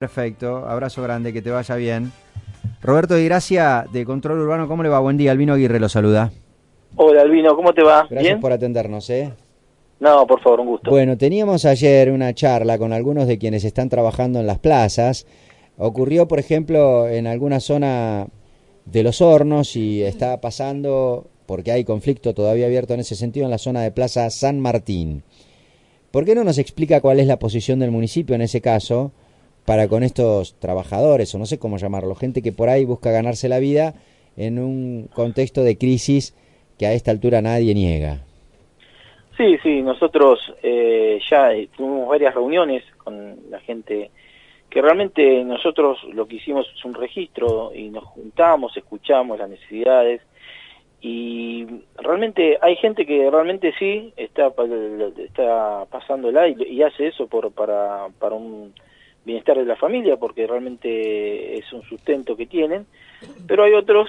Perfecto, abrazo grande, que te vaya bien. Roberto Di Gracia, de Control Urbano, ¿cómo le va? Buen día, Albino Aguirre lo saluda. Hola Albino, ¿cómo te va? Gracias ¿Bien? por atendernos, ¿eh? No, por favor, un gusto. Bueno, teníamos ayer una charla con algunos de quienes están trabajando en las plazas. Ocurrió, por ejemplo, en alguna zona de Los Hornos y está pasando, porque hay conflicto todavía abierto en ese sentido, en la zona de Plaza San Martín. ¿Por qué no nos explica cuál es la posición del municipio en ese caso para con estos trabajadores, o no sé cómo llamarlo, gente que por ahí busca ganarse la vida en un contexto de crisis que a esta altura nadie niega? Sí, sí, nosotros ya tuvimos varias reuniones con la gente, que realmente nosotros lo que hicimos es un registro y nos juntamos, escuchamos las necesidades y realmente hay gente que realmente sí está pasándola y hace eso para un bienestar de la familia, porque realmente es un sustento que tienen, pero hay otros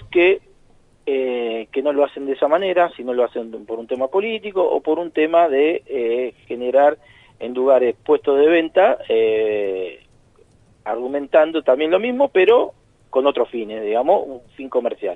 que no lo hacen de esa manera, sino lo hacen por un tema político o por un tema de generar en lugares puestos de venta, argumentando también lo mismo, pero con otros fines, digamos, un fin comercial.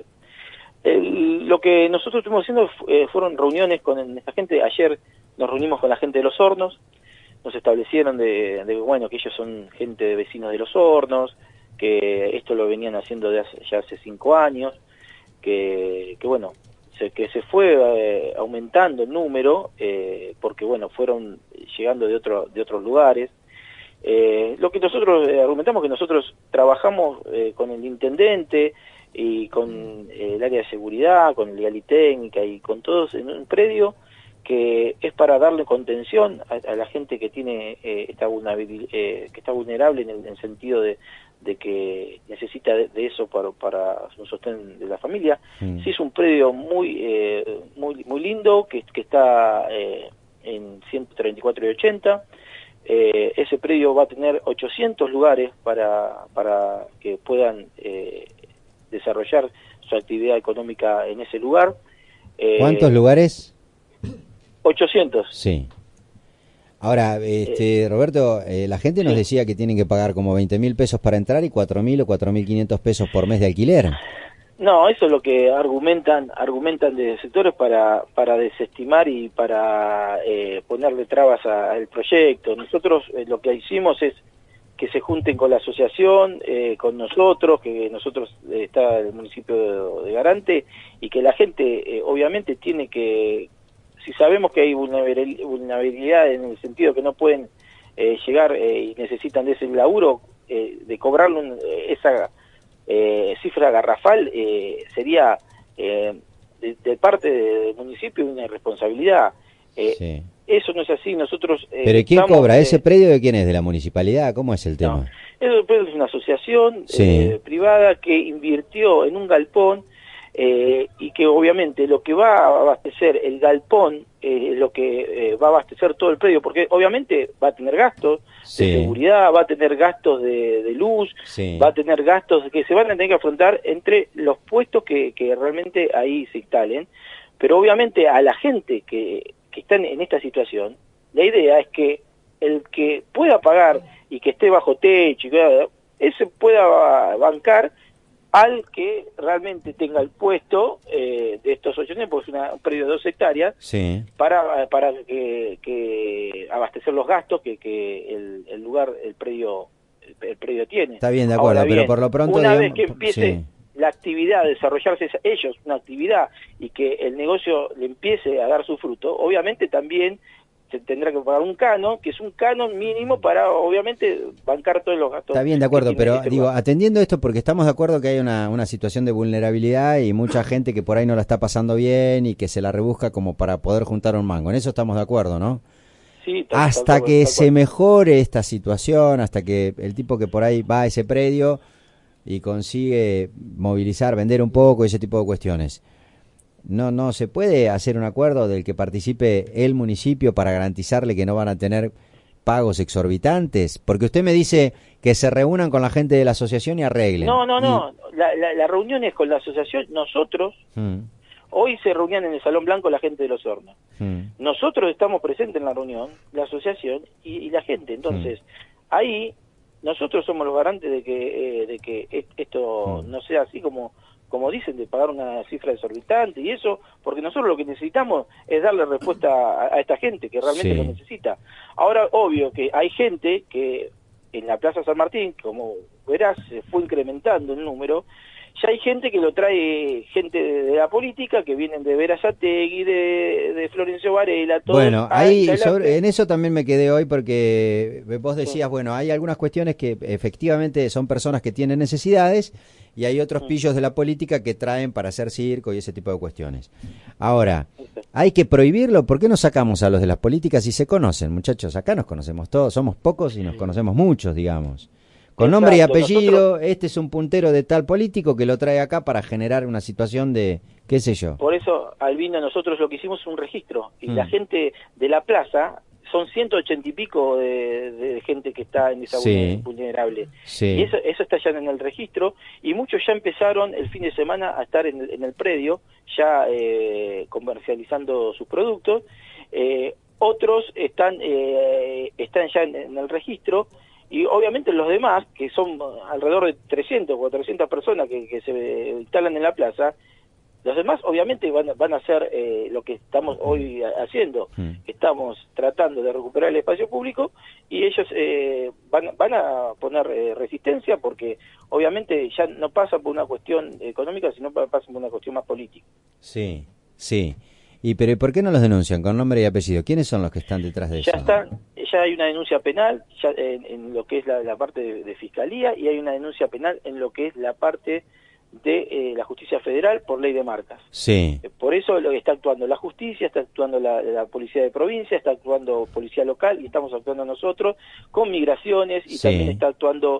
Lo que nosotros estuvimos haciendo fueron reuniones con esta gente. Ayer nos reunimos con la gente de Los Hornos, nos establecieron bueno, que ellos son gente de vecinos de Los Hornos, que esto lo venían haciendo ya hace 5 años, que bueno, que se fue aumentando el número, porque bueno, fueron llegando de otros lugares. Lo que nosotros argumentamos, que nosotros trabajamos con el intendente y con el área de seguridad, con legal y técnica y con todos en un predio que es para darle contención a la gente que tiene que está vulnerable en el sentido de que necesita de eso para un sostén de la familia. Sí, es un predio muy lindo que está en 134 y 80. Ese predio va a tener 800 lugares para que puedan desarrollar su actividad económica en ese lugar. ¿Cuántos lugares? 800. Sí. Ahora, Roberto, la gente nos Sí. decía que tienen que pagar como 20.000 pesos para entrar y 4.000 o 4.500 pesos por mes de alquiler. No, eso es lo que argumentan de sectores para desestimar y para ponerle trabas al proyecto. Nosotros lo que hicimos es que se junten con la asociación, con nosotros, que nosotros está el municipio de Garante, y que la gente obviamente tiene que, si sabemos que hay vulnerabilidad en el sentido que no pueden llegar y necesitan de ese laburo, de cobrarle esa cifra garrafal, sería de parte del municipio una irresponsabilidad. Sí. Eso no es así. Nosotros ¿Pero quién cobra? ¿Ese predio de quién es? ¿De la municipalidad? ¿Cómo es el no, tema? eso es una asociación Sí. privada que invirtió en un galpón, y que obviamente lo que va a abastecer el galpón es lo que va a abastecer todo el predio, porque obviamente va a tener gastos de Sí. seguridad, va a tener gastos de luz, Sí. va a tener gastos que se van a tener que afrontar entre los puestos que realmente ahí se instalen. Pero obviamente a la gente que está en esta situación, la idea es que el que pueda pagar y que esté bajo techo, ese pueda bancar al que realmente tenga el puesto de estos 800, porque es un predio de 2 hectáreas, Sí. para que abastecer los gastos que el lugar, el predio tiene. Está bien, de Ahora acuerdo, pero bien, por lo pronto, una vez digamos, que empiece sí. la actividad a desarrollarse ellos, una actividad, y que el negocio le empiece a dar su fruto, obviamente también se tendrá que pagar un canon, que es un canon mínimo para, obviamente, bancar todos los gastos Está bien, de que acuerdo, tiene pero este digo, lugar. atendiendo esto, porque estamos de acuerdo que hay una situación de vulnerabilidad y mucha gente que por ahí no la está pasando bien y que se la rebusca como para poder juntar un mango. En eso estamos de acuerdo, ¿no? Sí, Hasta que tal se cual. mejore esta situación, hasta que el tipo que por ahí va a ese predio y consigue movilizar, vender un poco, ese tipo de cuestiones. No se puede hacer un acuerdo del que participe el municipio para garantizarle que no van a tener pagos exorbitantes, porque usted me dice que se reúnan con la gente de la asociación y arreglen. No, no, Y no. La reunión es con la asociación. Nosotros, mm, hoy se reunían en el Salón Blanco la gente de Los Hornos. mm, Nosotros estamos presentes en la reunión, la asociación y la gente. mm. Entonces, ahí nosotros somos los garantes de que esto no sea así como dicen, de pagar una cifra exorbitante y eso, porque nosotros lo que necesitamos es darle respuesta a esta gente que realmente lo necesita. Ahora, obvio que hay gente que en la Plaza San Martín, como verás, se fue incrementando el número. Ya hay gente que lo trae, gente de la política, que vienen de Berazategui, de Florencio Varela, todo. Bueno, ahí en eso también me quedé hoy porque vos decías, bueno, hay algunas cuestiones que efectivamente son personas que tienen necesidades y hay otros pillos de la política que traen para hacer circo y ese tipo de cuestiones. Ahora, ¿hay que prohibirlo? ¿Por qué no sacamos a los de las políticas si se conocen, muchachos? Acá nos conocemos todos, somos pocos y nos conocemos muchos, digamos. Con nombre y apellido, este es un puntero de tal político que lo trae acá para generar una situación de, qué sé yo. Por eso, Albino, nosotros lo que hicimos es un registro, y la gente de la plaza, son 180 y pico de gente que está en esa vulnerable. Y eso está ya en el registro, y muchos ya empezaron el fin de semana a estar en el predio, ya comercializando sus productos. Otros están ya en el registro, y obviamente los demás, que son alrededor de 300 o 400 personas que se instalan en la plaza, los demás obviamente van a hacer lo que estamos hoy haciendo. Estamos tratando de recuperar el espacio público y ellos van a poner resistencia, porque obviamente ya no pasa por una cuestión económica, sino pasa por una cuestión más política. Sí, sí. Pero ¿por qué no los denuncian con nombre y apellido? ¿Quiénes son los que están detrás de eso? Ya hay una denuncia penal ya en lo que es la parte de fiscalía, y hay una denuncia penal en lo que es la parte de la justicia federal por ley de marcas. Sí. Por eso lo que está actuando la justicia, está actuando la policía de provincia, está actuando policía local, y estamos actuando nosotros con migraciones, y también está actuando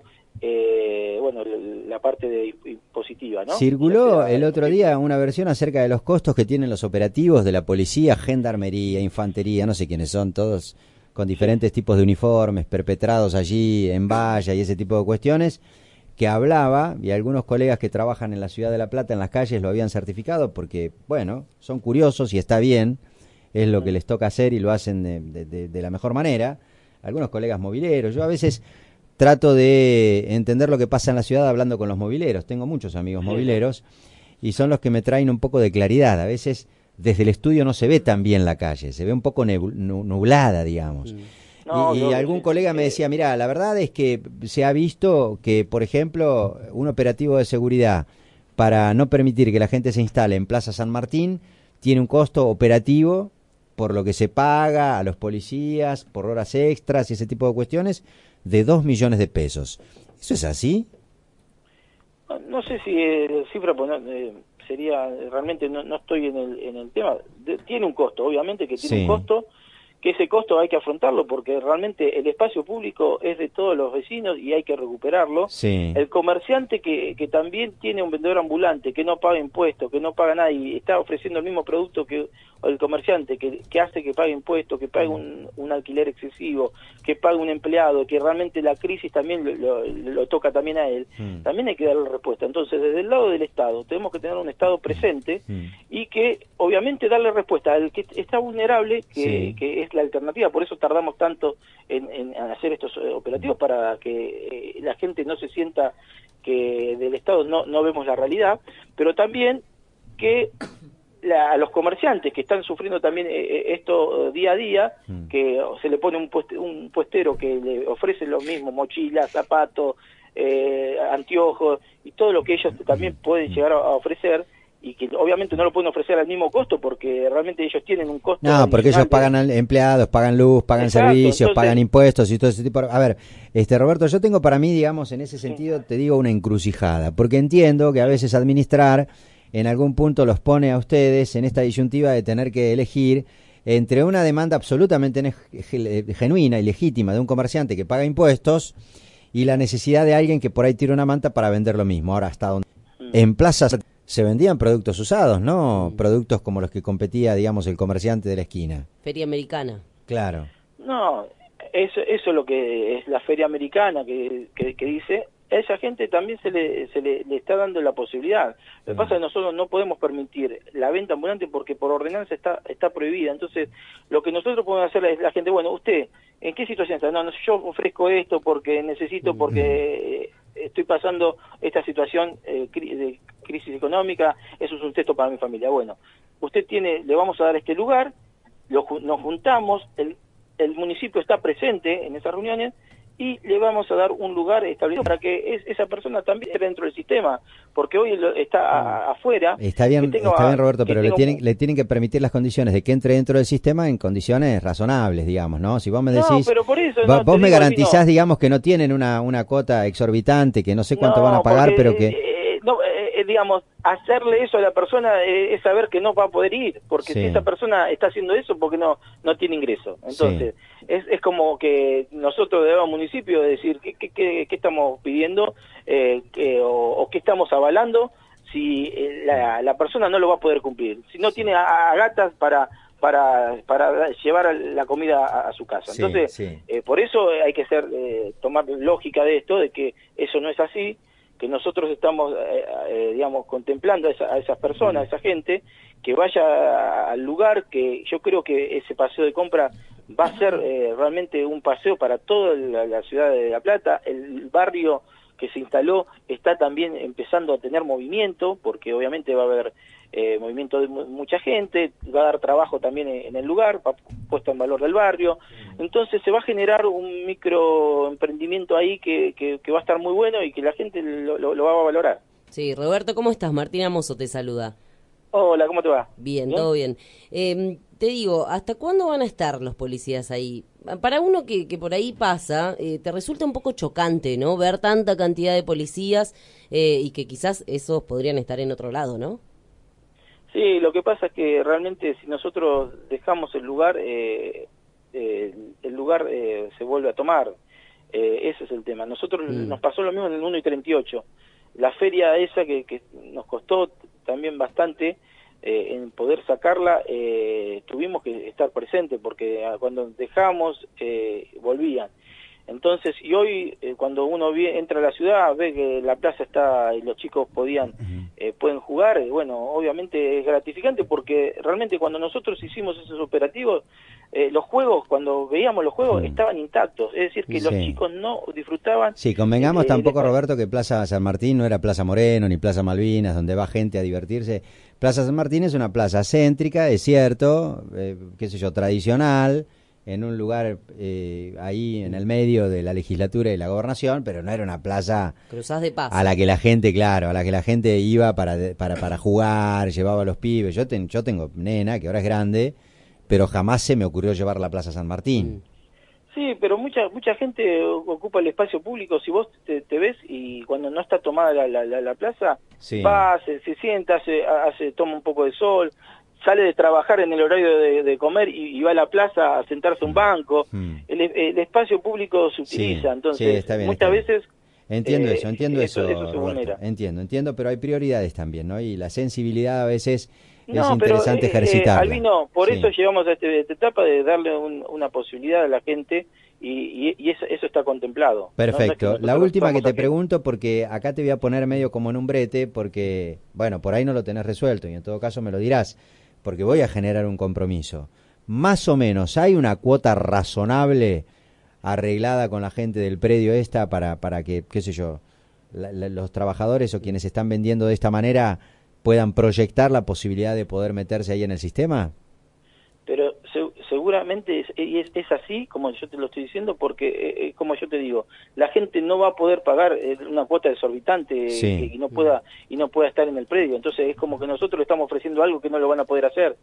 la parte impositiva, ¿no? Circuló el otro día una versión acerca de los costos que tienen los operativos de la policía, gendarmería, infantería, no sé quiénes son, todos con diferentes tipos de uniformes perpetrados allí en valla y ese tipo de cuestiones, que hablaba, y algunos colegas que trabajan en la Ciudad de La Plata en las calles lo habían certificado porque, bueno, son curiosos y está bien, es lo que les toca hacer y lo hacen de la mejor manera. Algunos colegas mobileros, yo a veces trato de entender lo que pasa en la ciudad hablando con los mobileros. Tengo muchos amigos mobileros y son los que me traen un poco de claridad. A veces desde el estudio no se ve tan bien la calle, se ve un poco nublada, digamos. Y algún colega me decía, mira, la verdad es que se ha visto que, por ejemplo, un operativo de seguridad para no permitir que la gente se instale en Plaza San Martín tiene un costo operativo por lo que se paga a los policías, por horas extras y ese tipo de cuestiones, de 2 millones de pesos. ¿Eso es así? No sé si cifra sería, realmente no estoy en el tema. Tiene un costo, obviamente que tiene un costo, que ese costo hay que afrontarlo, porque realmente el espacio público es de todos los vecinos y hay que recuperarlo. El comerciante que también tiene un vendedor ambulante, que no paga impuestos, que no paga nada y está ofreciendo el mismo producto que el comerciante, que hace que pague impuestos, que pague un alquiler excesivo, que pague un empleado, que realmente la crisis también lo toca también a él, también hay que darle respuesta. Entonces, desde el lado del Estado, tenemos que tener un Estado presente y que, obviamente, darle respuesta al que está vulnerable, que es la alternativa. Por eso tardamos tanto en hacer estos operativos, para que la gente no se sienta que del Estado no vemos la realidad, pero también que a los comerciantes que están sufriendo también esto día a día, que se le pone un puestero que le ofrece lo mismo, mochilas, zapatos, anteojos y todo lo que ellos también pueden llegar a ofrecer, y que obviamente no lo pueden ofrecer al mismo costo, porque realmente ellos tienen un costo. No, porque ellos pagan empleados, pagan luz, pagan servicios, entonces pagan impuestos y todo ese tipo. A ver, Roberto, yo tengo para mí, digamos, en ese sentido, te digo, una encrucijada, porque entiendo que a veces administrar en algún punto los pone a ustedes en esta disyuntiva de tener que elegir entre una demanda absolutamente genuina y legítima de un comerciante que paga impuestos y la necesidad de alguien que por ahí tira una manta para vender lo mismo. Ahora, hasta donde en plazas se vendían productos usados, ¿no? Productos como los que competía, digamos, el comerciante de la esquina. Feria Americana. Claro. No, eso es lo que es la Feria Americana que dice, a esa gente también le está dando la posibilidad. Lo que pasa es que nosotros no podemos permitir la venta ambulante porque por ordenanza está prohibida. Entonces, lo que nosotros podemos hacer es la gente, bueno, usted, ¿en qué situación está? No, yo ofrezco esto porque necesito, porque estoy pasando esta situación de crisis económica, eso es un texto para mi familia. Bueno, usted le vamos a dar este lugar, nos juntamos, el municipio está presente en esas reuniones y le vamos a dar un lugar establecido para que esa persona también esté dentro del sistema, porque hoy está afuera. Está bien, Roberto, pero le tienen que permitir las condiciones de que entre dentro del sistema en condiciones razonables, digamos, ¿no? Si vos me decís, pero por eso, vos me garantizás, digamos, que no tienen una cuota exorbitante, que no sé cuánto van a pagar, pero que... digamos, hacerle eso a la persona es saber que no va a poder ir, porque si esa persona está haciendo eso, porque no tiene ingreso. Entonces, es como que nosotros debemos municipio decir qué estamos pidiendo o qué estamos avalando si la persona no lo va a poder cumplir, si no tiene a gatas para llevar la comida a su casa. Entonces, por eso hay que tomar lógica de esto, de que eso no es así, que nosotros estamos, digamos, contemplando a esas personas, a esa gente, que vaya al lugar, que yo creo que ese paseo de compra va a ser realmente un paseo para toda la ciudad de La Plata. El barrio que se instaló está también empezando a tener movimiento, porque obviamente va a haber movimiento de mucha gente, va a dar trabajo también en el lugar, va puesto en valor del barrio. Entonces se va a generar un microemprendimiento ahí que va a estar muy bueno y que la gente lo va a valorar. Sí, Roberto, ¿cómo estás? Martina Mozo te saluda. Hola, ¿cómo te va? Bien, todo bien. Te digo, ¿hasta cuándo van a estar los policías ahí? Para uno que por ahí pasa, te resulta un poco chocante, ¿no? Ver tanta cantidad de policías y que quizás esos podrían estar en otro lado, ¿no? Sí, lo que pasa es que realmente si nosotros dejamos el lugar se vuelve a tomar. Ese es el tema. Nosotros nos pasó lo mismo en el 1 y 38. La feria esa que nos costó también bastante en poder sacarla, tuvimos que estar presentes porque cuando dejamos volvían. Entonces, y hoy cuando uno entra a la ciudad, ve que la plaza está y los chicos pueden jugar, bueno, obviamente es gratificante porque realmente cuando nosotros hicimos esos operativos, los juegos, cuando veíamos los juegos, estaban intactos, es decir, que los chicos no disfrutaban. Sí, convengamos tampoco, Roberto, que Plaza San Martín no era Plaza Moreno ni Plaza Malvinas, donde va gente a divertirse. Plaza San Martín es una plaza céntrica, es cierto, qué sé yo, tradicional, en un lugar ahí en el medio de la legislatura y la gobernación, pero no era una plaza Cruzás de Paz. a la que la gente, claro, a la que la gente iba para jugar, llevaba a los pibes. Yo tengo nena, que ahora es grande, pero jamás se me ocurrió llevar a la Plaza San Martín. Sí, pero mucha gente ocupa el espacio público. Si vos te ves y cuando no está tomada la plaza, va, se sienta, toma un poco de sol, sale de trabajar en el horario de comer y va a la plaza a sentarse a un banco. El espacio público se utiliza, entonces está bien, muchas veces... Entiendo eso, eso se vulnera. Entiendo, pero hay prioridades también, ¿no? Y la sensibilidad a veces es interesante ejercitarla. Albino, por eso llegamos a esta etapa de darle una posibilidad a la gente y eso está contemplado. Perfecto. No es que la última que te pregunto, porque acá te voy a poner medio como en un brete, porque, bueno, por ahí no lo tenés resuelto y en todo caso me lo dirás, porque voy a generar un compromiso. Más o menos, ¿hay una cuota razonable arreglada con la gente del predio para que, qué sé yo, los trabajadores o quienes están vendiendo de esta manera puedan proyectar la posibilidad de poder meterse ahí en el sistema? Pero seguramente es así, como yo te lo estoy diciendo, porque, como yo te digo, la gente no va a poder pagar una cuota exorbitante y no pueda estar en el predio. Entonces es como que nosotros le estamos ofreciendo algo que no lo van a poder hacer.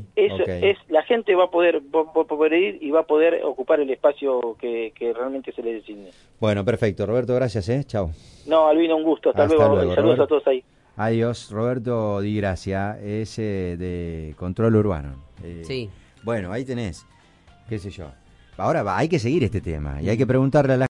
La gente va a poder ir y va a poder ocupar el espacio que realmente se le designe. Bueno, perfecto. Roberto, gracias, Chao. No, Albino, un gusto. Hasta luego. Saludos, Roberto. A todos ahí. Adiós, Roberto Di Gracia, es de Control Urbano. Sí. Bueno, ahí tenés, qué sé yo. Ahora hay que seguir este tema y hay que preguntarle a la